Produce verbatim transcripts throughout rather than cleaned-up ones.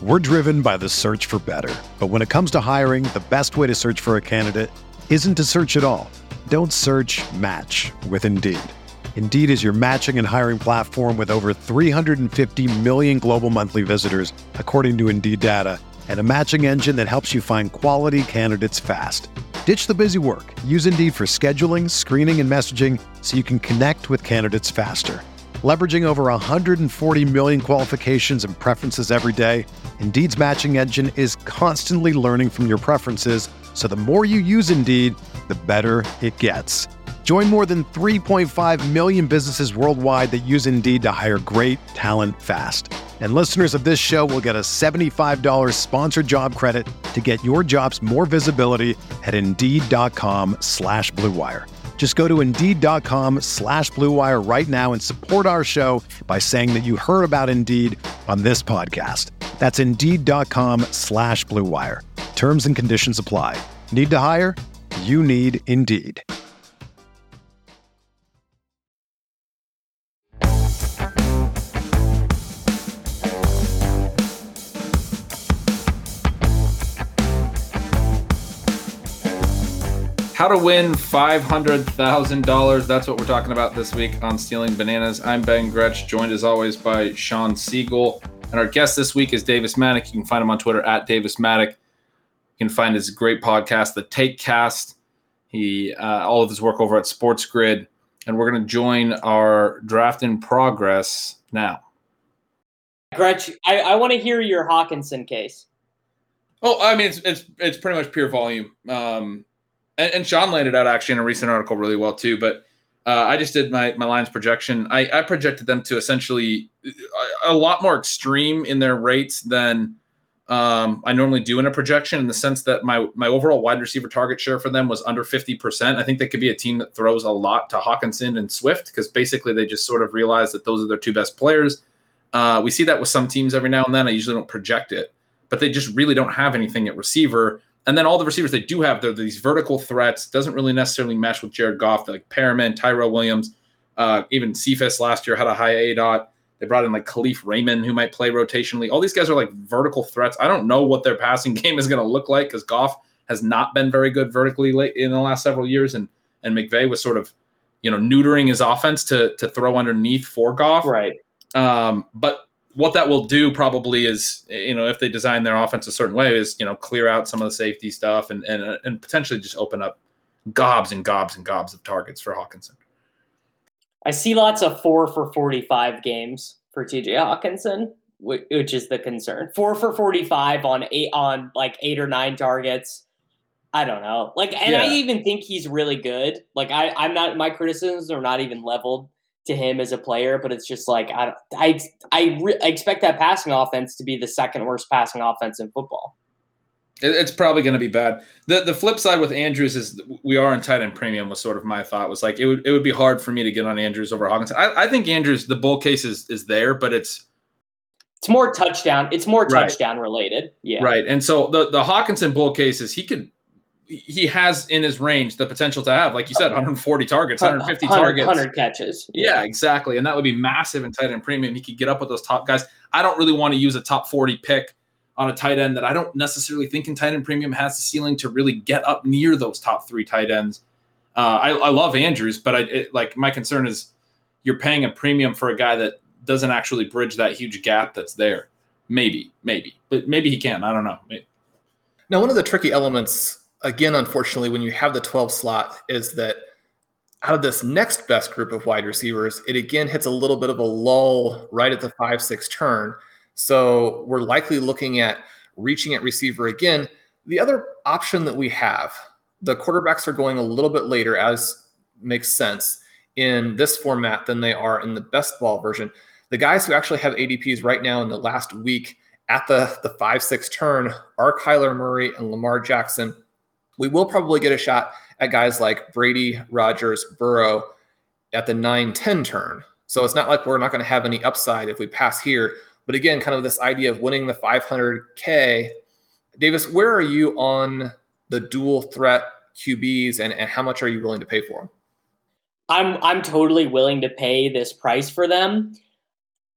We're driven by the search for better. But when it comes to hiring, the best way to search for a candidate isn't to search at all. Don't search, match with Indeed. Indeed is your matching and hiring platform with over three hundred fifty million global monthly visitors, according to Indeed data, and a matching engine that helps you find quality candidates fast. Ditch the busy work. Use Indeed for scheduling, screening, and messaging so you can connect with candidates faster. Leveraging over one hundred forty million qualifications and preferences every day, Indeed's matching engine is constantly learning from your preferences, so the more you use Indeed, the better it gets. Join more than three point five million businesses worldwide that use Indeed to hire great talent fast. And listeners of this show will get a seventy-five dollars sponsored job credit to get your jobs more visibility at Indeed.com slash Blue Wire. Just go to Indeed.com slash Blue Wire right now and support our show by saying that you heard about Indeed on this podcast. That's Indeed.com slash Blue Wire. Terms and conditions apply. Need to hire? You need Indeed. How to win five hundred thousand dollars. That's what we're talking about this week on Stealing Bananas. I'm Ben Gretsch, joined as always by Sean Siegel. And our guest this week is Davis Maddock. You can find him on Twitter at Davis Maddock. You can find his great podcast, The Take Cast. He, uh, all of his work over at Sports Grid. And we're going to join our draft in progress now. Gretsch, I, I want to hear your Hawkinson case. Oh, I mean, it's it's, it's pretty much pure volume. Um, And, and Sean laid it out actually in a recent article really well too. But uh, I just did my my Lions projection. I, I projected them to essentially a, a lot more extreme in their rates than um, I normally do in a projection, in the sense that my my overall wide receiver target share for them was under fifty percent. I think they could be a team that throws a lot to Hawkinson and Swift, because basically they just sort of realize that those are their two best players. Uh, we see that with some teams every now and then. I usually don't project it, but they just really don't have anything at receiver. And then all the receivers they do have, they're these vertical threats. Doesn't really necessarily mesh with Jared Goff. They're like Perriman, Tyrell Williams, uh, even Cephas last year had a high A DOT. They brought in like Khalif Raymond, who might play rotationally. All these guys are like vertical threats. I don't know what their passing game is going to look like, because Goff has not been very good vertically late in the last several years. And and McVay was sort of, you know, neutering his offense to to throw underneath for Goff. Right. Um, but what that will do probably is, you know, if they design their offense a certain way, is, you know, clear out some of the safety stuff and and and potentially just open up gobs and gobs and gobs of targets for Hawkinson. I see lots of four for forty-five games for T J Hawkinson, which is the concern. Four for forty-five on eight on like eight or nine targets. I don't know. Like, and yeah. I even think he's really good. Like, I, I'm not, my criticisms are not even leveled to him as a player, but it's just like, I, I, I, re- I expect that passing offense to be the second worst passing offense in football. It's probably going to be bad. The the flip side with Andrews is we are in tight end premium, was sort of my thought, was like, it would it would be hard for me to get on Andrews over Hawkinson. I, I think Andrews, the bull case is, is there, but it's it's more touchdown. It's more right. touchdown related. Yeah. Right. And so the, the Hawkinson bull case is he could, he has in his range the potential to have, like you said, one hundred forty targets, one hundred fifty one hundred, targets, one hundred catches. Yeah. yeah, exactly. And that would be massive in tight end premium. He could get up with those top guys. I don't really want to use a top forty pick on a tight end that I don't necessarily think in tight end premium has the ceiling to really get up near those top three tight ends. Uh, I, I love Andrews, but I it, like my concern is you're paying a premium for a guy that doesn't actually bridge that huge gap that's there. Maybe, maybe, but maybe he can. I don't know. Maybe. Now, one of the tricky elements, again, unfortunately, when you have the twelve slot, is that out of this next best group of wide receivers, it again hits a little bit of a lull right at the five six turn. So we're likely looking at reaching at receiver again. The other option that we have, the quarterbacks are going a little bit later, as makes sense in this format than they are in the best ball version. The guys who actually have A D Ps right now in the last week at the, the five six turn are Kyler Murray and Lamar Jackson. We will probably get a shot at guys like Brady, Rodgers, Burrow at the nine ten turn. So it's not like we're not going to have any upside if we pass here. But again, kind of this idea of winning the five hundred K. Davis, where are you on the dual threat Q Bs, and, and how much are you willing to pay for them? I'm I'm totally willing to pay this price for them.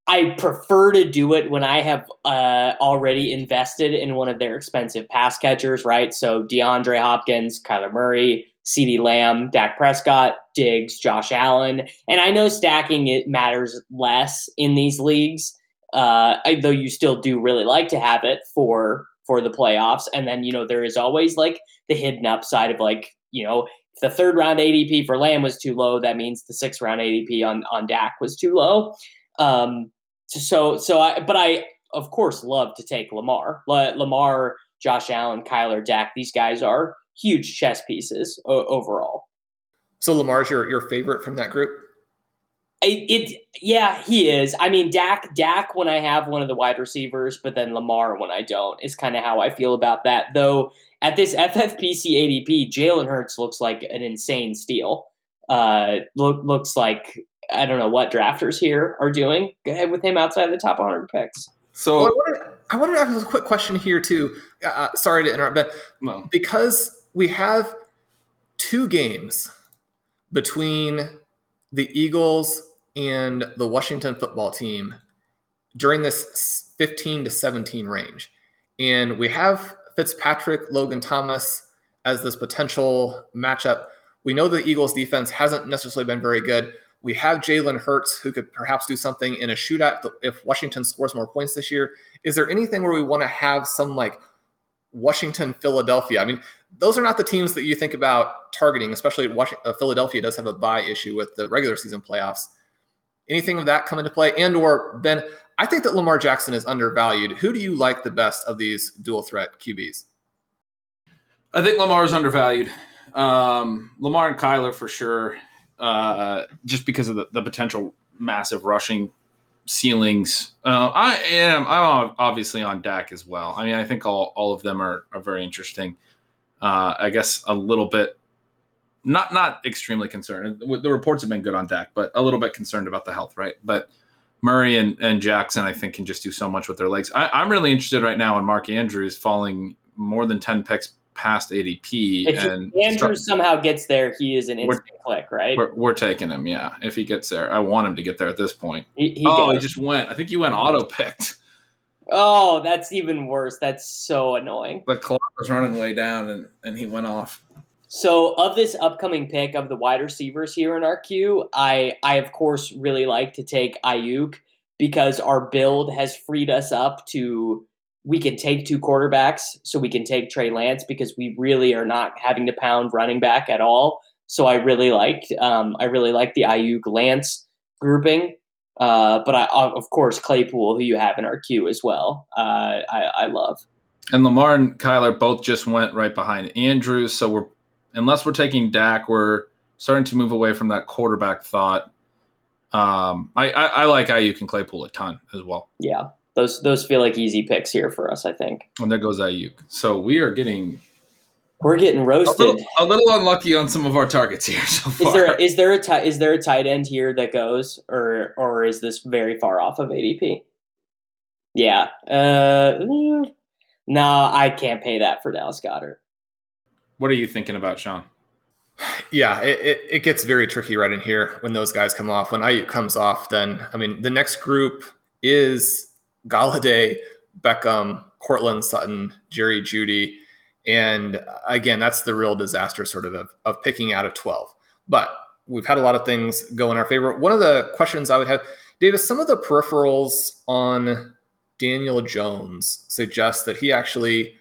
I prefer to do it when I have uh, already invested in one of their expensive pass catchers, right? So DeAndre Hopkins, Kyler Murray, CeeDee Lamb, Dak Prescott, Diggs, Josh Allen. And I know stacking it matters less in these leagues, uh, though you still do really like to have it for for the playoffs. And then, you know, there is always like the hidden upside of like, you know, if the third round A D P for Lamb was too low, that means the sixth round A D P on, on Dak was too low. Um, so, so I, but I, of course, love to take Lamar. La- Lamar, Josh Allen, Kyler, Dak, these guys are huge chess pieces o- overall. So Lamar's your, your favorite from that group? It, it, yeah, he is. I mean, Dak, Dak when I have one of the wide receivers, but then Lamar when I don't is kind of how I feel about that. Though at this F F P C A D P, Jalen Hurts looks like an insane steal. Uh, look, looks like, I don't know what drafters here are doing with him outside the top one hundred picks. So well, I, wanted, I wanted to ask a quick question here too. Uh, sorry to interrupt, but no. because we have two games between the Eagles and the Washington football team during this fifteen to seventeen range. And we have Fitzpatrick, Logan Thomas as this potential matchup. We know the Eagles defense hasn't necessarily been very good. We have Jalen Hurts who could perhaps do something in a shootout if Washington scores more points this year. Is there anything where we want to have some like Washington, Philadelphia? I mean, those are not the teams that you think about targeting, especially Washington, uh, Philadelphia does have a bye issue with the regular season playoffs. Anything of that come into play? And or Ben, I think that Lamar Jackson is undervalued. Who do you like the best of these dual threat Q Bs? I think Lamar is undervalued. Um, Lamar and Kyler for sure, uh, just because of the, the potential massive rushing ceilings. Uh, I am. I'm obviously on Dak as well. I mean, I think all all of them are are very interesting. Uh, I guess a little bit. Not not extremely concerned. The reports have been good on Dak, but a little bit concerned about the health, right? But Murray and, and Jackson, I think, can just do so much with their legs. I, I'm really interested right now in Mark Andrews falling more than ten picks past A D P. If and Andrews start, somehow gets there, he is an instant click, right? We're, we're taking him, yeah, if he gets there. I want him to get there at this point. He, he oh, does. he just went. I think he went auto-picked. Oh, that's even worse. That's so annoying. The clock was running way down, and, and he went off. So of this upcoming pick of the wide receivers here in our queue, I, I of course really like to take Ayuk because our build has freed us up to we can take two quarterbacks, so we can take Trey Lance because we really are not having to pound running back at all. So I really liked um, I really like the Ayuk Lance grouping, uh, but I of course Claypool, who you have in our queue as well, uh, I, I love. And Lamar and Kyler both just went right behind Andrews, so we're unless we're taking Dak, we're starting to move away from that quarterback thought. Um, I, I, I like Ayuk and Claypool a ton as well. Yeah, those those feel like easy picks here for us, I think. And there goes Ayuk. So we are getting we're getting roasted. A little, a little unlucky on some of our targets here so far. Is there is there a t- is there a tight end here that goes, or or is this very far off of A D P? Yeah. Uh, no, nah, I can't pay that for Dallas Goedert. What are you thinking about, Sean? Yeah, it, it, it gets very tricky right in here when those guys come off. When Ayuk comes off, then, I mean, the next group is Golladay, Beckham, Cortland Sutton, Jerry Jeudy. And again, that's the real disaster sort of, of of picking out of twelve. But we've had a lot of things go in our favor. One of the questions I would have, Davis, some of the peripherals on Daniel Jones suggest that he actually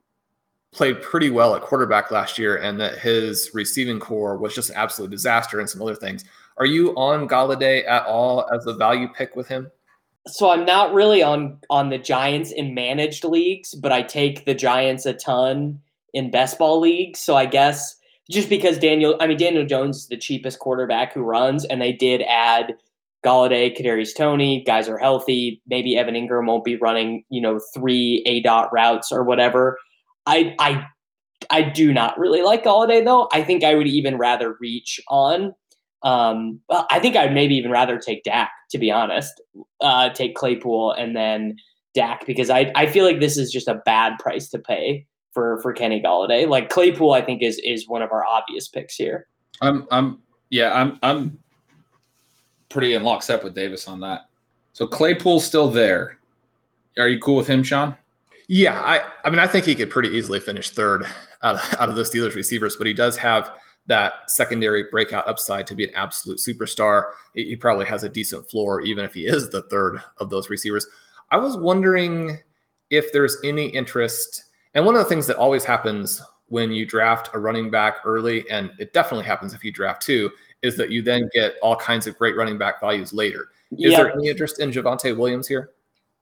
played pretty well at quarterback last year and that his receiving core was just an absolute disaster and some other things. Are you on Golladay at all as a value pick with him? So I'm not really on on the Giants in managed leagues, but I take the Giants a ton in best ball leagues. So I guess just because Daniel, I mean, Daniel Jones is the cheapest quarterback who runs, and they did add Golladay, Kadarius Toney, guys are healthy. Maybe Evan Ingram won't be running, you know, three A dot routes or whatever. I I I do not really like Golladay though. I think I would even rather reach on. Um, well, I think I'd maybe even rather take Dak, to be honest. Uh, take Claypool and then Dak because I I feel like this is just a bad price to pay for for Kenny Golladay. Like Claypool, I think is is one of our obvious picks here. I'm I'm yeah I'm I'm pretty in lockstep with Davis on that. So Claypool's still there. Are you cool with him, Sean? Yeah, I, I mean, I think he could pretty easily finish third out of, out of the Steelers receivers, but he does have that secondary breakout upside to be an absolute superstar. He, he probably has a decent floor, even if he is the third of those receivers. I was wondering if there's any interest, and one of the things that always happens when you draft a running back early, and it definitely happens if you draft two, is that you then get all kinds of great running back values later. Is Yep. there any interest in Javonte Williams here?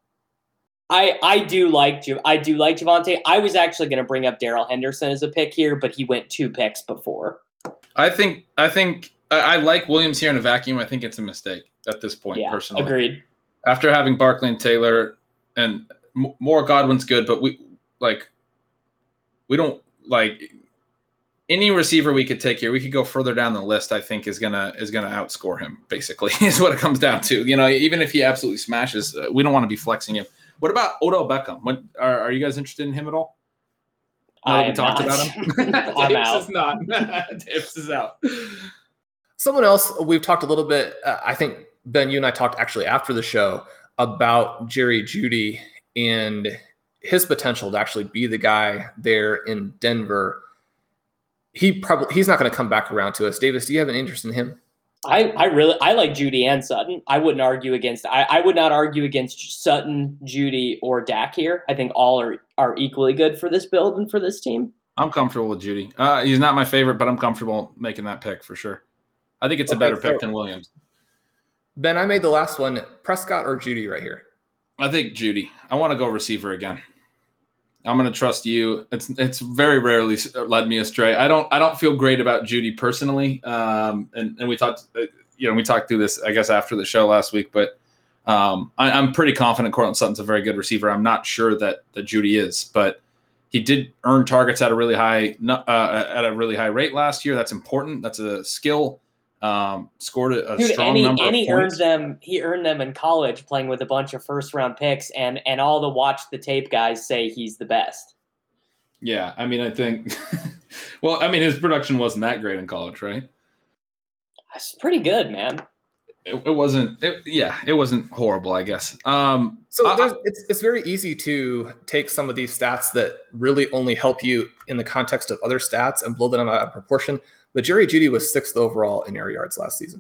I, I do like Ju- I do like Javonte. I was actually going to bring up Darrell Henderson as a pick here, but he went two picks before. I think I think I, I like Williams here in a vacuum. I think it's a mistake at this point, Yeah, personally. agreed. After having Barkley and Taylor, and m- more Godwin's good, but we like we don't like any receiver we could take here. We could go further down the list. I think is gonna is gonna outscore him. Basically, is what it comes down to. You know, even if he absolutely smashes, uh, we don't want to be flexing him. What about Odell Beckham? What, are, are you guys interested in him at all? Now I that we am talked not. about him. I'm Tips out. is not. Tips is out. Someone else, we've talked a little bit, uh, I think, Ben, you and I talked actually after the show about Jerry Jeudy and his potential to actually be the guy there in Denver. He probably he's not going to come back around to us. Davis, do you have an interest in him? I, I really I like Judy and Sutton. I wouldn't argue against I, I would not argue against Sutton, Judy, or Dak here. I think all are are equally good for this build and for this team. I'm comfortable with Jeudy. Uh, he's not my favorite, but I'm comfortable making that pick for sure. I think it's Okay, a better so- pick than Williams. Ben, I made the last one. Prescott or Jeudy right here? I think Jeudy. I want to go receiver again. I'm going to trust you. It's it's very rarely led me astray. I don't I don't feel great about Jeudy personally. Um, and and we talked you know we talked through this I guess after the show last week, but um, I, I'm pretty confident Courtland Sutton's a very good receiver. I'm not sure that that Jeudy is, but he did earn targets at a really high uh, at a really high rate last year. That's important. That's a skill. Um, scored a, a Dude, strong and he, number and of he earned points. them. He earned them in college, playing with a bunch of first round picks, and and all the watch the tape guys say he's the best. Yeah, I mean, I think. Well, I mean, his production wasn't that great in college, right? That's pretty good, man. It, it wasn't. It, yeah, it wasn't horrible, I guess. Um, So I- there's, it's it's very easy to take some of these stats that really only help you in the context of other stats and blow them out of proportion. But Jerry Jeudy was sixth overall in air yards last season.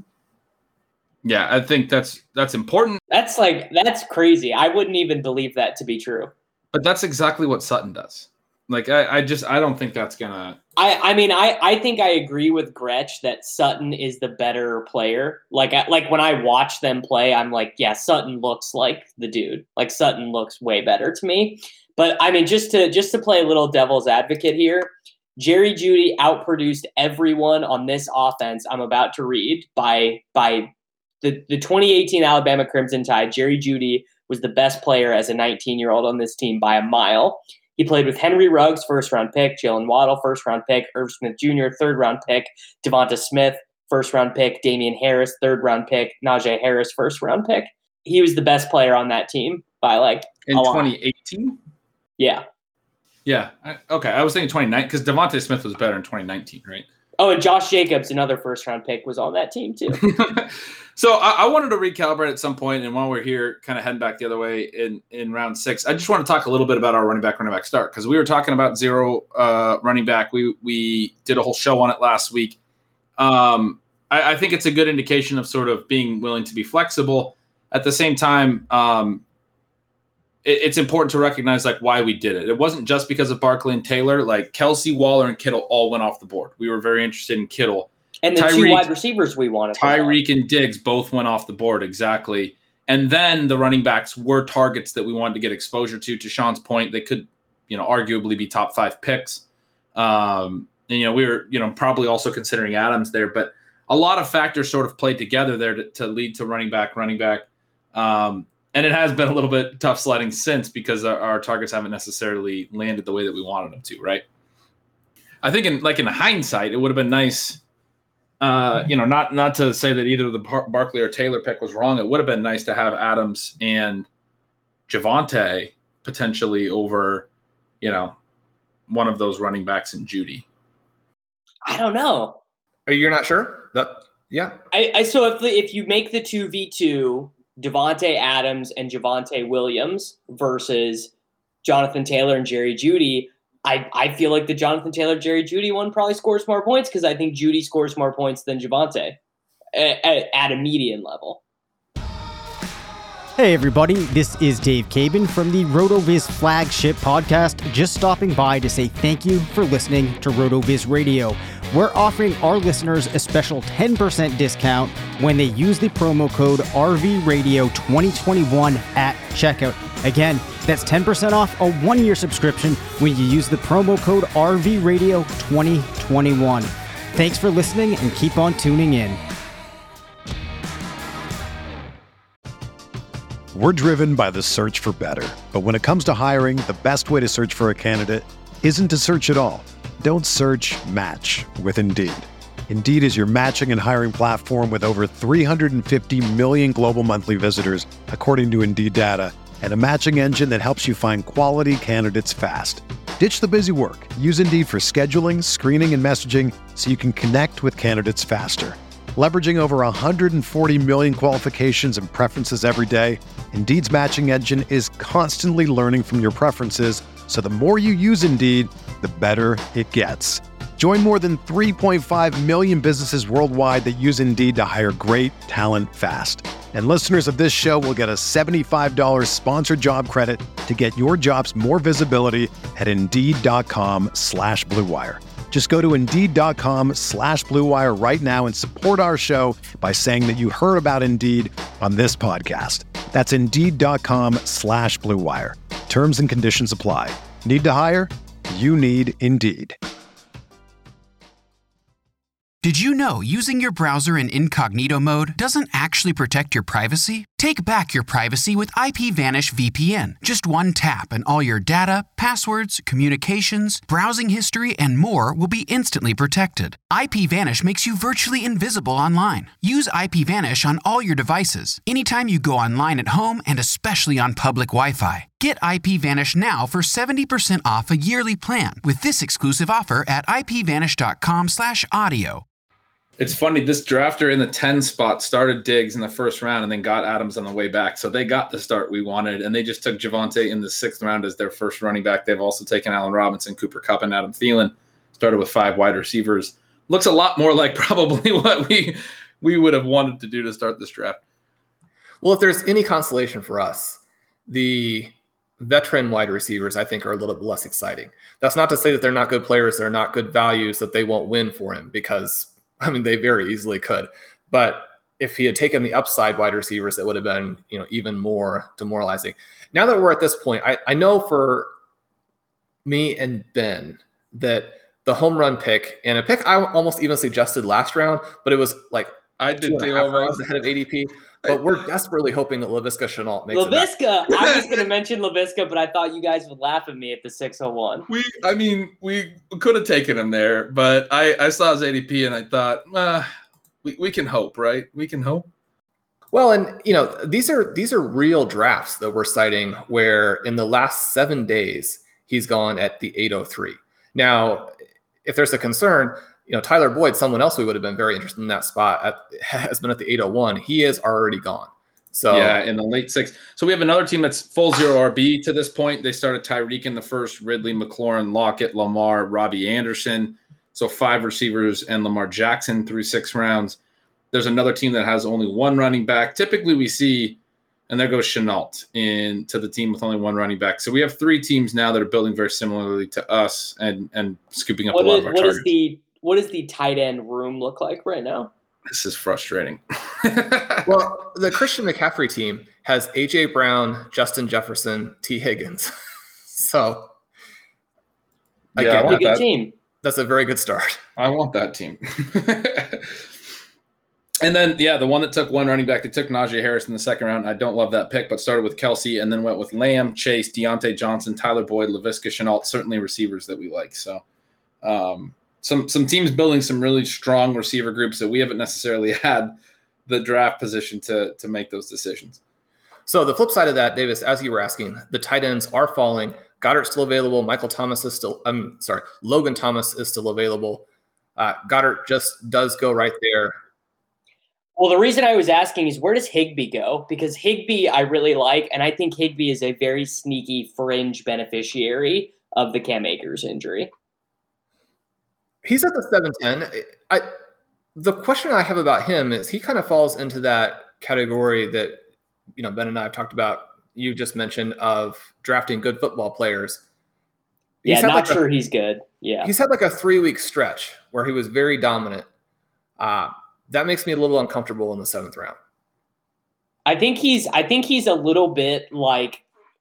yeah, I think that's that's important, That's like that's crazy. I wouldn't even believe that to be true. but that's exactly what Sutton does. Like, I, I just I don't think that's gonna. I, I mean I, I think I agree with Gretsch that Sutton is the better player. Like I, like when I watch them play, I'm like, yeah, Sutton looks like the dude. Like Sutton looks way better to me. But I mean, just to just to play a little devil's advocate here, Jerry Jeudy outproduced everyone on this offense I'm about to read by by the, the twenty eighteen Alabama Crimson Tide. Jerry Jeudy was the best player as a nineteen-year-old on this team by a mile. He played with Henry Ruggs, first-round pick, Jalen Waddle, first-round pick, Irv Smith Junior, third-round pick, Devonta Smith, first-round pick, Damian Harris, third-round pick, Najee Harris, first-round pick. He was the best player on that team by, like, In a lot. twenty eighteen? Yeah. Yeah. I, okay, I was thinking twenty nineteen because Devontae Smith was better in twenty nineteen, right? Oh, and Josh Jacobs, another first-round pick, was on that team, too. So I, I wanted to recalibrate at some point, and while we're here, kind of heading back the other way in, in round six, I just want to talk a little bit about our running back, running back start, because we were talking about zero uh, running back. We we did a whole show on it last week. Um, I, I think it's a good indication of sort of being willing to be flexible. At the same time, um, it, it's important to recognize like why we did it. It wasn't just because of Barkley and Taylor. Like Kelsey, Waller, and Kittle all went off the board. We were very interested in Kittle. And the two Tyreek- wide receivers we wanted. from them. Tyreek and Diggs both went off the board, exactly. And then the running backs were targets that we wanted to get exposure to. To Sean's point, they could, you know, arguably be top five picks. Um, and, you know, we were, you know, probably also considering Adams there. But a lot of factors sort of played together there to, to lead to running back, running back. Um, and it has been a little bit tough sledding since because our, our targets haven't necessarily landed the way that we wanted them to, right? I think in like in hindsight, it would have been nice. Uh, you know, not not to say that either the Bar- Barkley or Taylor pick was wrong. It would have been nice to have Adams and Javonte potentially over, you know, one of those running backs in Jeudy. I don't know. Are you not sure? That yeah. I, I so if the, if you make the two v two, Devontae Adams and Javonte Williams versus Jonathan Taylor and Jerry Jeudy, I, I feel like the Jonathan Taylor, Jerry Jeudy one probably scores more points because I think Jeudy scores more points than Javonte at, at, at a median level. Hey everybody, this is Dave Cabin from the RotoViz flagship podcast, just stopping by to say thank you for listening to RotoViz Radio. We're offering our listeners a special ten percent discount when they use the promo code R V Radio twenty twenty-one at checkout. Again, that's ten percent off a one-year subscription when you use the promo code R V Radio twenty twenty-one. Thanks for listening and keep on tuning in. We're driven by the search for better. But when it comes to hiring, the best way to search for a candidate isn't to search at all. Don't search, match with Indeed. Indeed is your matching and hiring platform with over three hundred fifty million global monthly visitors, according to Indeed data, and a matching engine that helps you find quality candidates fast. Ditch the busy work. Use Indeed for scheduling, screening, and messaging so you can connect with candidates faster. Leveraging over one hundred forty million qualifications and preferences every day, Indeed's matching engine is constantly learning from your preferences, so the more you use Indeed, the better it gets. Join more than three point five million businesses worldwide that use Indeed to hire great talent fast. And listeners of this show will get a seventy-five dollars sponsored job credit to get your jobs more visibility at Indeed.com slash Blue Wire. Just go to Indeed.com slash Blue Wire right now and support our show by saying that you heard about Indeed on this podcast. That's Indeed.com slash Blue Wire. Terms and conditions apply. Need to hire? You need Indeed. Did you know using your browser in incognito mode doesn't actually protect your privacy? Take back your privacy with IPVanish V P N. Just one tap and all your data, passwords, communications, browsing history, and more will be instantly protected. IPVanish makes you virtually invisible online. Use IPVanish on all your devices, anytime you go online at home and especially on public Wi-Fi. Get IPVanish now for seventy percent off a yearly plan with this exclusive offer at IPVanish.com slash audio. It's funny, this drafter in the ten spot started Diggs in the first round and then got Adams on the way back. So they got the start we wanted, and they just took Javonte in the sixth round as their first running back. They've also taken Allen Robinson, Cooper Kupp, and Adam Thielen. Started with five wide receivers. Looks a lot more like probably what we we would have wanted to do to start this draft. Well, if there's any consolation for us, the veteran wide receivers, I think, are a little bit less exciting. That's not to say that they're not good players, they're not good values, that they won't win for him, because I mean, they very easily could. But if he had taken the upside wide receivers, it would have been, you know, even more demoralizing. Now that we're at this point, I, I know for me and Ben that the home run pick, and a pick I almost even suggested last round, but it was like I did two rounds ahead of A D P. But we're desperately hoping that Laviska Shenault makes Laviska, it. I was going to mention Laviska, but I thought you guys would laugh at me at the six oh one. We, I mean, we could have taken him there, but I, I saw his A D P and I thought, uh, we, we can hope, right? We can hope. Well, and you know, these are these are real drafts that we're citing where in the last seven days he's gone at the eight oh three. Now, if there's a concern, you know, Tyler Boyd, someone else we would have been very interested in that spot, at, has been at the eight oh one. He is already gone. So yeah, in the late six. So we have another team that's full zero R B to this point. They started Tyreek in the first, Ridley, McLaurin, Lockett, Lamar, Robbie Anderson. So five receivers and Lamar Jackson through six rounds. There's another team that has only one running back. Typically we see, and there goes Shenault into the team with only one running back. So we have three teams now that are building very similarly to us and, and scooping up what a lot is, of our what targets. Is the What does the tight end room look like right now? This is frustrating. Well, the Christian McCaffrey team has A J Brown, Justin Jefferson, T. Higgins. So, yeah, again, I want good that. team. That's a very good start. I want that team. And then, yeah, the one that took one running back, they took Najee Harris in the second round. I don't love that pick, but started with Kelsey and then went with Lamb, Chase, Deontay Johnson, Tyler Boyd, Laviska Shenault, certainly receivers that we like. So, um, Some some teams building some really strong receiver groups that we haven't necessarily had the draft position to to make those decisions. So the flip side of that, Davis, as you were asking, the tight ends are falling. Goddard's still available. Michael Thomas is still, I'm sorry, Logan Thomas is still available. Uh, Goddard just does go right there. Well, the reason I was asking is where does Higbee go? Because Higbee I really like, and I think Higbee is a very sneaky fringe beneficiary of the Cam Akers injury. He's at the seven ten. I the question I have about him is he kind of falls into that category that, you know, Ben and I have talked about, you just mentioned, of drafting good football players. He's yeah, not like sure a, he's good. Yeah. He's had like a three-week stretch where he was very dominant. Uh, that makes me a little uncomfortable in the seventh round. I think he's I think he's a little bit like,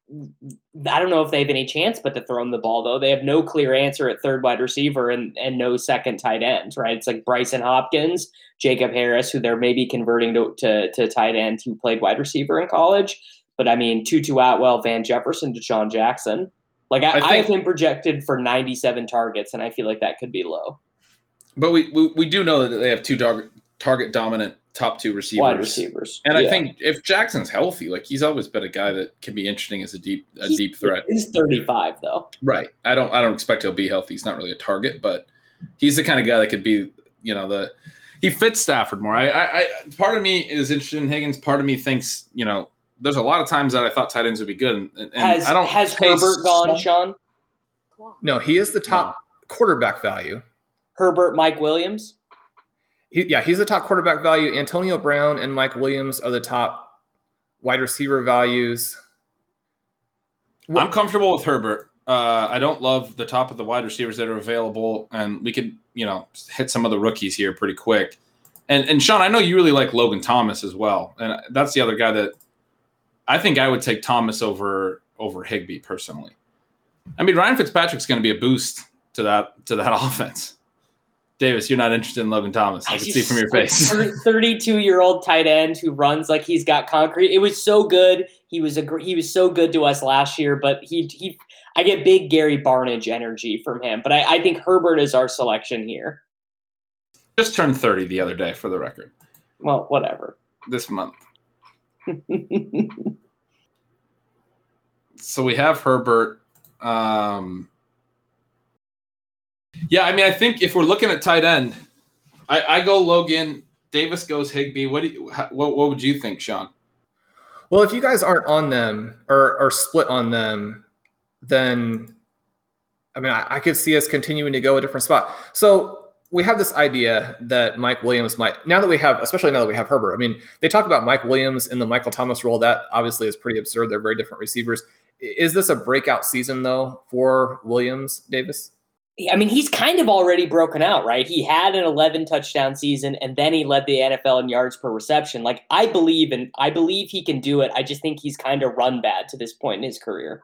I don't know if they have any chance but to throw him the ball, though. They have no clear answer at third wide receiver and, and no second tight end, right? It's like Bryson Hopkins, Jacob Harris, who they're maybe converting to, to, to tight end, who played wide receiver in college. But, I mean, Tutu Atwell, Van Jefferson, Deshaun Jackson. Like, I, I, think, I have him projected for ninety-seven targets, and I feel like that could be low. But we we, we do know that they have two target, target dominant top two receivers. Wide receivers. And yeah. I think if Jackson's healthy, like he's always been a guy that can be interesting as a deep a he's, deep threat. He's thirty-five though. Right. I don't I don't expect he'll be healthy. He's not really a target, but he's the kind of guy that could be, you know, the he fits Stafford more. I I, I part of me is interested in Higgins. Part of me thinks, you know, there's a lot of times that I thought tight ends would be good. And, and has I don't has Herbert gone, Sean? No, he is the top no. quarterback value. Herbert, Mike Williams. He, yeah, he's the top quarterback value. Antonio Brown and Mike Williams are the top wide receiver values. I'm comfortable with Herbert. Uh, I don't love the top of the wide receivers that are available, and we could, you know, hit some of the rookies here pretty quick. And and Sean, I know you really like Logan Thomas as well, and that's the other guy that I think I would take Thomas over over Higbee personally. I mean, Ryan Fitzpatrick's going to be a boost to that to that offense. Davis, you're not interested in Logan Thomas. I can see from your face. thirty-two-year-old tight end who runs like he's got concrete. It was so good. He was a he was so good to us last year, but he he I get big Gary Barnidge energy from him. But I, I think Herbert is our selection here. Just turned thirty the other day, for the record. Well, whatever. This month. So we have Herbert. Um, yeah, I mean, I think if we're looking at tight end, I, I go Logan. Davis goes Higbee. What do you? How, what what would you think, Sean? Well, if you guys aren't on them or or split on them, then I mean, I, I could see us continuing to go a different spot. So we have this idea that Mike Williams might, now that we have, especially now that we have Herbert. I mean, they talk about Mike Williams in the Michael Thomas role. That obviously is pretty absurd. They're very different receivers. Is this a breakout season though for Williams, Davis? I mean, he's kind of already broken out, right? He had an eleven touchdown season, and then he led the N F L in yards per reception. Like, I believe in, I believe he can do it. I just think he's kind of run bad to this point in his career.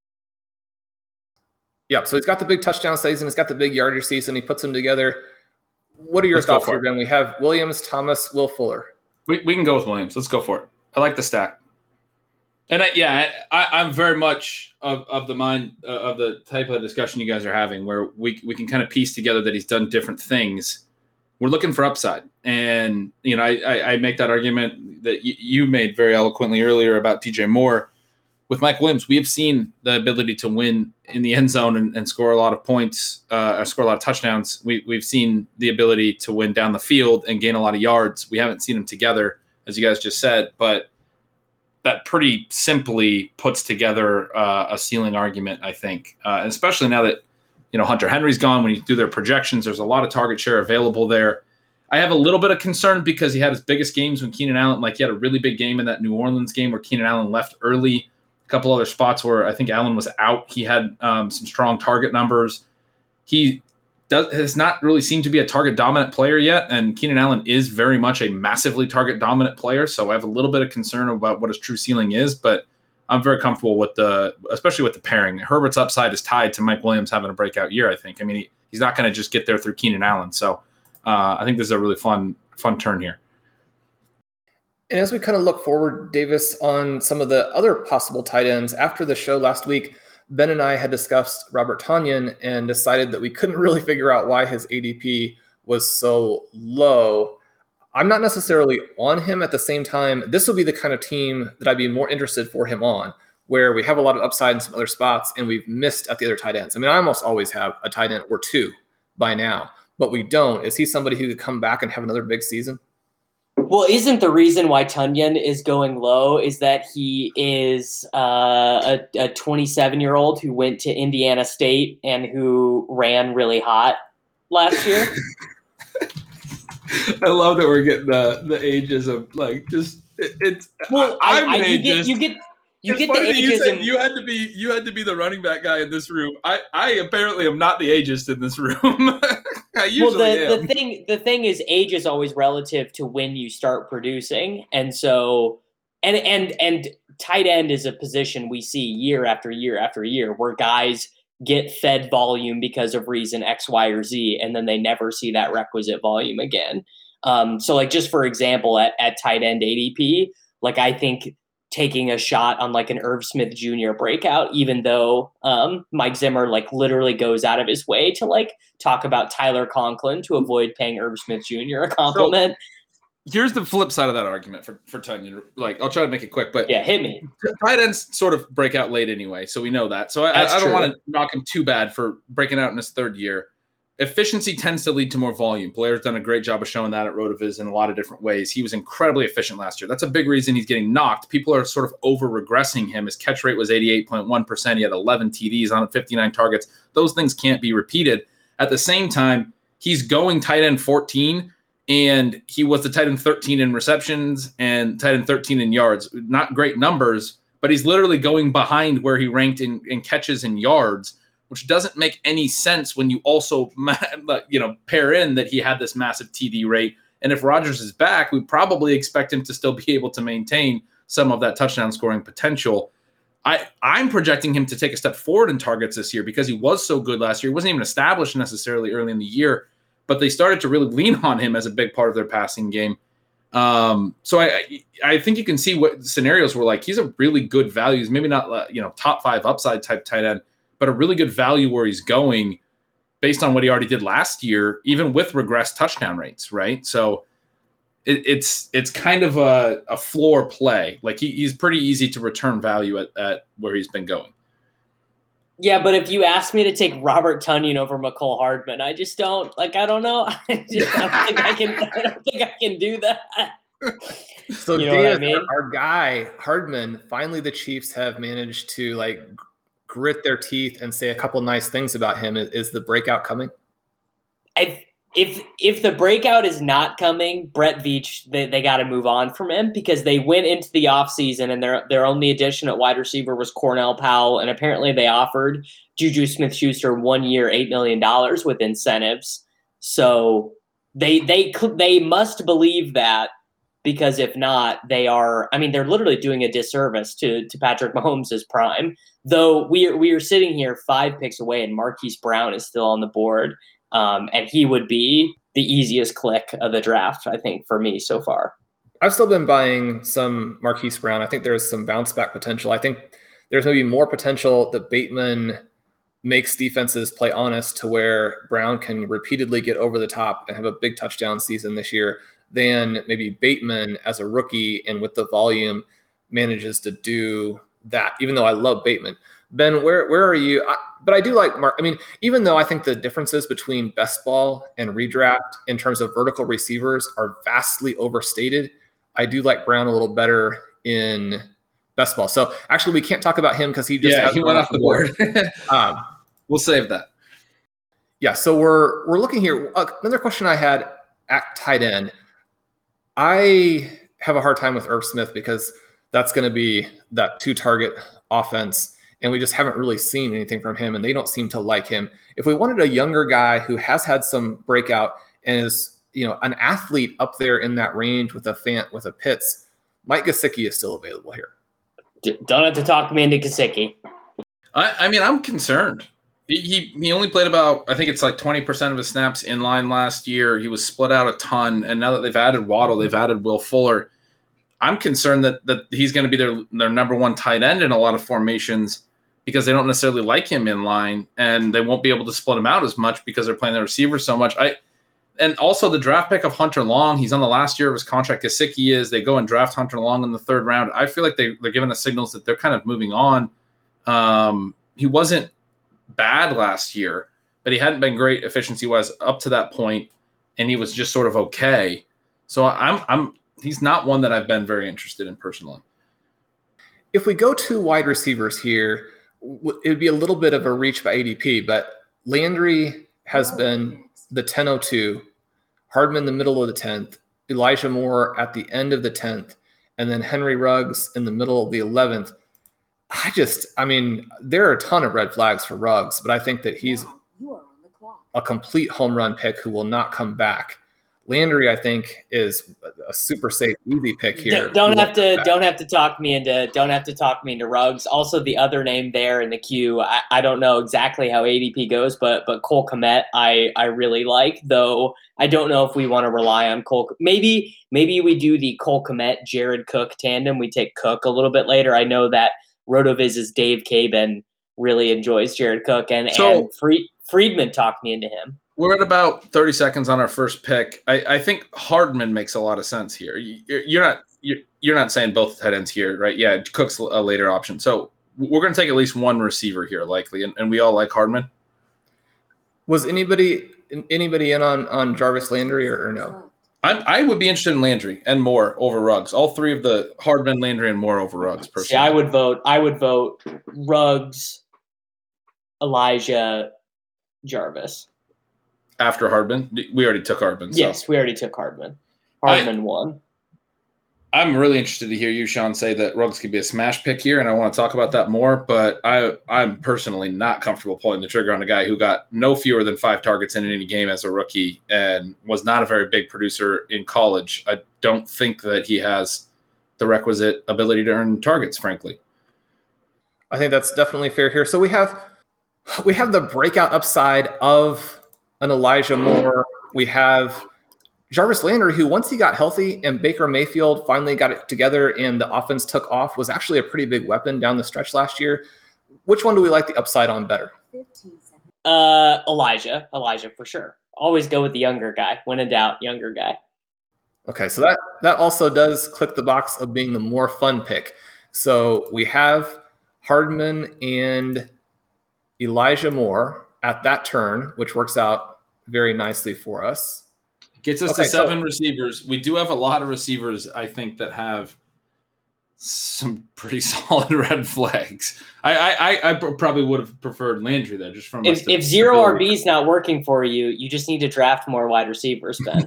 Yeah, so he's got the big touchdown season. He's got the big yardage season. He puts them together. What are your Let's thoughts here, Ben? We have Williams, Thomas, Will Fuller. We we can go with Williams. Let's go for it. I like the stack. And I, yeah, I, I'm very much of, of the mind uh, of the type of discussion you guys are having, where we we can kind of piece together that he's done different things. We're looking for upside, and you know, I I, I make that argument that y- you made very eloquently earlier about D J Moore. With Mike Williams, we have seen the ability to win in the end zone and, and score a lot of points, uh, or score a lot of touchdowns. We we've seen the ability to win down the field and gain a lot of yards. We haven't seen them together, as you guys just said, but that pretty simply puts together uh, a ceiling argument, I think, uh, and especially now that, you know, Hunter Henry's gone. When you do their projections, there's a lot of target share available there. I have a little bit of concern because he had his biggest games when Keenan Allen, like he had a really big game in that New Orleans game where Keenan Allen left early. A couple other spots where I think Allen was out. He had um, some strong target numbers. He does has not really seemed to be a target dominant player yet, and Keenan Allen is very much a massively target dominant player. So I have a little bit of concern about what his true ceiling is, but I'm very comfortable with the, especially with the pairing. Herbert's upside is tied to Mike Williams having a breakout year, I think. I mean, he, he's not going to just get there through Keenan Allen. So uh, I think this is a really fun, fun turn here. And as we kind of look forward, Davis, on some of the other possible tight ends, after the show last week, Ben and I had discussed Robert Tonyan and decided that we couldn't really figure out why his A D P was so low. I'm not necessarily on him. At the same time, this will be the kind of team that I'd be more interested for him on, where we have a lot of upside in some other spots and we've missed at the other tight ends. I mean, I almost always have a tight end or two by now, but we don't. Is he somebody who could come back and have another big season? Well, isn't the reason why Tonyan is going low is that he is uh, a twenty-seven-year-old who went to Indiana State and who ran really hot last year? I love that we're getting the, the ages of, like, just it, it's. Well, I, I'm I, I, you get you get you it's get the ages. You, said and, you had to be you had to be the running back guy in this room. I, I apparently am not the ageist in this room. I usually well, the, am. the thing the thing is, age is always relative to when you start producing, and so and and and tight end is a position we see year after year after year where guys get fed volume because of reason X, Y, or Z, and then they never see that requisite volume again. Um, so, like, just for example, at, at tight end A D P, like, I think taking a shot on like an Irv Smith Junior breakout, even though um, Mike Zimmer like literally goes out of his way to like talk about Tyler Conklin to avoid paying Irv Smith Junior a compliment. So, here's the flip side of that argument for, for Tonyan. Like, I'll try to make it quick, but yeah, hit me. Tight ends sort of break out late anyway, so we know that. So I, I don't want to knock him too bad for breaking out in his third year. Efficiency tends to lead to more volume. Blair's done a great job of showing that at RotoViz in a lot of different ways. He was incredibly efficient last year. That's a big reason he's getting knocked. People are sort of over-regressing him. His catch rate was eighty-eight point one percent. He had eleven T Ds on fifty-nine targets. Those things can't be repeated. At the same time, he's going tight end fourteen, and he was the tight end thirteen in receptions and tight end thirteen in yards. Not great numbers, but he's literally going behind where he ranked in, in catches and yards, which doesn't make any sense when you also, you know, pair in that he had this massive T D rate. And if Rodgers is back, we probably expect him to still be able to maintain some of that touchdown scoring potential. I, I'm projecting him to take a step forward in targets this year because he was so good last year. He wasn't even established necessarily early in the year, but they started to really lean on him as a big part of their passing game. Um, so I, I think you can see what scenarios were like. He's a really good value. He's maybe not, you know, top five upside type tight end, but a really good value where he's going based on what he already did last year, even with regressed touchdown rates, right? So it, it's it's kind of a, a floor play. Like he, he's pretty easy to return value at, at where he's been going. Yeah, but if you ask me to take Robert Tonyan over McCole Hardman, I just don't like. I don't know. I, just, I don't think I can. I don't think I can do that. So, you know Dave, what I mean? our, our guy Hardman, finally the Chiefs have managed to like grit their teeth and say a couple nice things about him. Is, is the breakout coming? I, if if the breakout is not coming, Brett Veach, they, they got to move on from him because they went into the offseason and their their only addition at wide receiver was Cornell Powell, and apparently they offered Juju Smith-Schuster one year, eight million dollars with incentives. So they they they must believe that, because if not, they are. I mean, they're literally doing a disservice to to Patrick Mahomes' prime. Though we are we are sitting here five picks away, and Marquise Brown is still on the board. Um, and he would be the easiest click of the draft, I think, for me so far. I've still been buying some Marquise Brown. I think there's some bounce back potential. I think there's maybe more potential that Bateman makes defenses play honest to where Brown can repeatedly get over the top and have a big touchdown season this year than maybe Bateman as a rookie and with the volume manages to do that, even though I love Bateman. Ben, where where are you? I, but I do like Mark. I mean, even though I think the differences between best ball and redraft in terms of vertical receivers are vastly overstated, I do like Brown a little better in best ball. So actually, we can't talk about him because he just yeah he went off the board. board. um, we'll save that. Yeah. So we're we're looking here. Uh, another question I had at tight end. I have a hard time with Irv Smith because that's going to be that two target offense. And we just haven't really seen anything from him, and they don't seem to like him. If we wanted a younger guy who has had some breakout and is, you know, an athlete up there in that range with a Fant, with a Pitts, Mike Gesicki is still available here. Don't have to talk me into Gesicki. I, I mean, I'm concerned. He, he he only played about, I think it's like twenty percent of his snaps in line last year. He was split out a ton, and now that they've added Waddle, they've added Will Fuller. I'm concerned that that he's going to be their their number one tight end in a lot of formations, because they don't necessarily like him in line, and they won't be able to split him out as much because they're playing the receiver so much. I, and also the draft pick of Hunter Long, he's on the last year of his contract. Gesicki is, they go and draft Hunter Long in the third round. I feel like they, they're giving the signals that they're kind of moving on. Um, he wasn't bad last year, but he hadn't been great efficiency-wise up to that point, and he was just sort of okay. So I'm I'm he's not one that I've been very interested in personally. If we go to wide receivers here, it would be a little bit of a reach by A D P, but Landry has been the ten oh two, Hardman the middle of the tenth, Elijah Moore at the end of the tenth, and then Henry Ruggs in the middle of the eleventh. I just, I mean, there are a ton of red flags for Ruggs, but I think that he's a complete home run pick who will not come back. Landry, I think, is a super safe, easy pick here. Don't have to, don't have to talk me into, don't have to talk me into Ruggs. Also, the other name there in the queue, I, I don't know exactly how A D P goes, but but Cole Kmet, I I really like. Though I don't know if we want to rely on Cole. Maybe maybe we do the Cole Kmet Jared Cook tandem. We take Cook a little bit later. I know that RotoViz's Dave Cabin really enjoys Jared Cook, and so, and Fried, Friedman talked me into him. We're at about thirty seconds on our first pick. I, I think Hardman makes a lot of sense here. You're, you're not you're, you're not saying both tight ends here, right? Yeah, Cook's a later option. So we're going to take at least one receiver here, likely, and, and we all like Hardman. Was anybody anybody in on, on Jarvis Landry or, or no? I I would be interested in Landry and Moore over Ruggs. All three of the Hardman, Landry, and Moore over Ruggs. Personally, See, I would vote. I would vote Ruggs, Elijah, Jarvis. After Hardman, we already took Hardman. So. Yes, we already took Hardman. Hardman I, won. I'm really interested to hear you, Sean, say that Ruggs could be a smash pick here, and I want to talk about that more. But I, I'm personally not comfortable pulling the trigger on a guy who got no fewer than five targets in any game as a rookie and was not a very big producer in college. I don't think that he has the requisite ability to earn targets, frankly. I think that's definitely fair here. So we have we have the breakout upside of an Elijah Moore. We have Jarvis Landry, who once he got healthy and Baker Mayfield finally got it together and the offense took off, was actually a pretty big weapon down the stretch last year. Which one do we like the upside on better? Uh, Elijah. Elijah for sure. Always go with the younger guy. When in doubt, younger guy. Okay, so that, that also does click the box of being the more fun pick. So we have Hardman and Elijah Moore at that turn, which works out very nicely for us. Gets us okay, to seven so, receivers. We do have a lot of receivers, I think, that have some pretty solid red flags. I I, I probably would have preferred Landry there, just from if, if zero R B is not working for you, you just need to draft more wide receivers, Ben.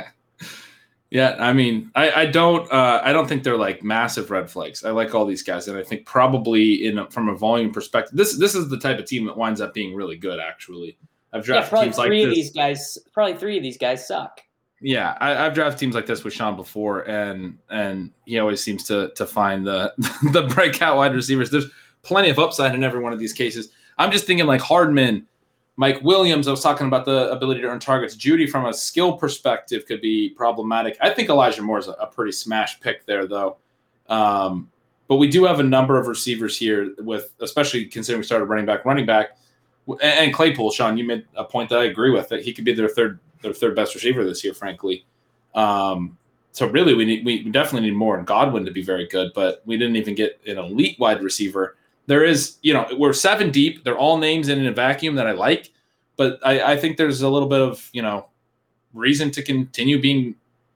Yeah, I mean, I, I don't uh, I don't think they're like massive red flags. I like all these guys, and I think probably in a, from a volume perspective, this this is the type of team that winds up being really good. Actually, I've drafted yeah, probably teams three like of this. these guys. Probably three of these guys suck. Yeah, I, I've drafted teams like this with Sean before, and and he always seems to to find the the breakout wide receivers. There's plenty of upside in every one of these cases. I'm just thinking like Hardman, Mike Williams. I was talking about the ability to earn targets. Judy, from a skill perspective, could be problematic. I think Elijah Moore is a, a pretty smash pick there, though. Um, but we do have a number of receivers here, with especially considering we started running back, running back, and, and Claypool. Sean, you made a point that I agree with, that he could be their third. their third best receiver this year, frankly. Um, so really, we need we definitely need more in Godwin to be very good, but we didn't even get an elite wide receiver. There is, you know, we're seven deep. They're all names in a vacuum that I like, but I, I think there's a little bit of, you know, reason to continue being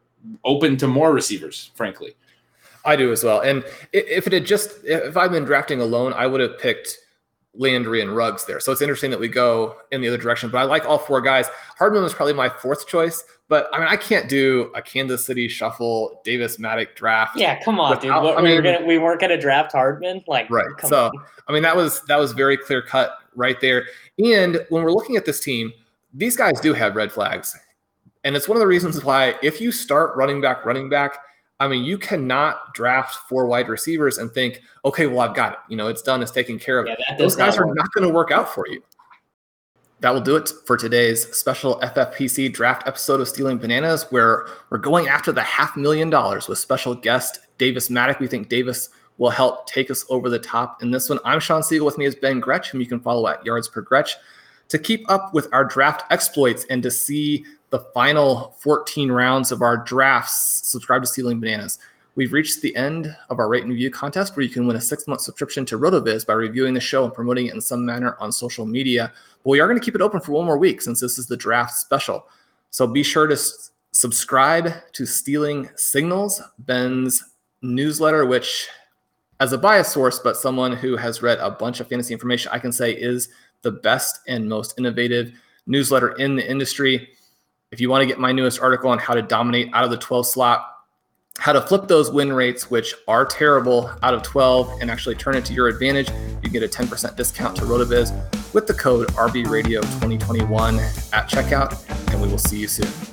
open to more receivers, frankly. I do as well. And if it had just, if I'd been drafting alone, I would have picked Landry and Ruggs there. So it's interesting that we go in the other direction, but I like all four guys. Hardman was probably my fourth choice, but I mean, I can't do a Kansas City shuffle, Davis Maddock draft. Yeah, come on, without, dude. What, I we, mean, were gonna, we weren't going to draft Hardman? Like, right. Come so, on. I mean, that was, that was very clear cut right there. And when we're looking at this team, these guys do have red flags. And it's one of the reasons why if you start running back, running back, I mean, you cannot draft four wide receivers and think, okay, well, I've got it. You know, it's done. It's taken care of. Yeah, Those guys not are not going to work out for you. That will do it for today's special F F P C draft episode of Stealing Bananas, where we're going after the half million dollars with special guest Davis Maddock. We think Davis will help take us over the top in this one. I'm Sean Siegel. With me is Ben Gretch, whom you can follow at Yards Per Gretch. To keep up with our draft exploits and to see the final fourteen rounds of our drafts, subscribe to Stealing Bananas. We've reached the end of our rate and review contest, where you can win a six-month subscription to RotoViz by reviewing the show and promoting it in some manner on social media. But we are going to keep it open for one more week since this is the draft special. So be sure to subscribe to Stealing Signals, Ben's newsletter, which, as a biased source, but someone who has read a bunch of fantasy information, I can say is the best and most innovative newsletter in the industry. If you want to get my newest article on how to dominate out of the twelve slot, how to flip those win rates, which are terrible, out of twelve and actually turn it to your advantage, you get a ten percent discount to RotoViz with the code R B Radio twenty twenty-one at checkout, and we will see you soon.